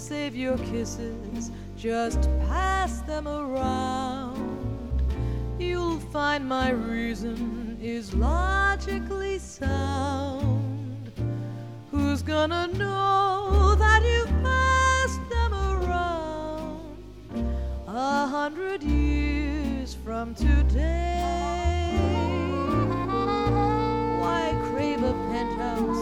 save your kisses, just pass them around. You'll find my reason is logically sound. Who's gonna know that you've passed them around 100 years from today? Why crave a penthouse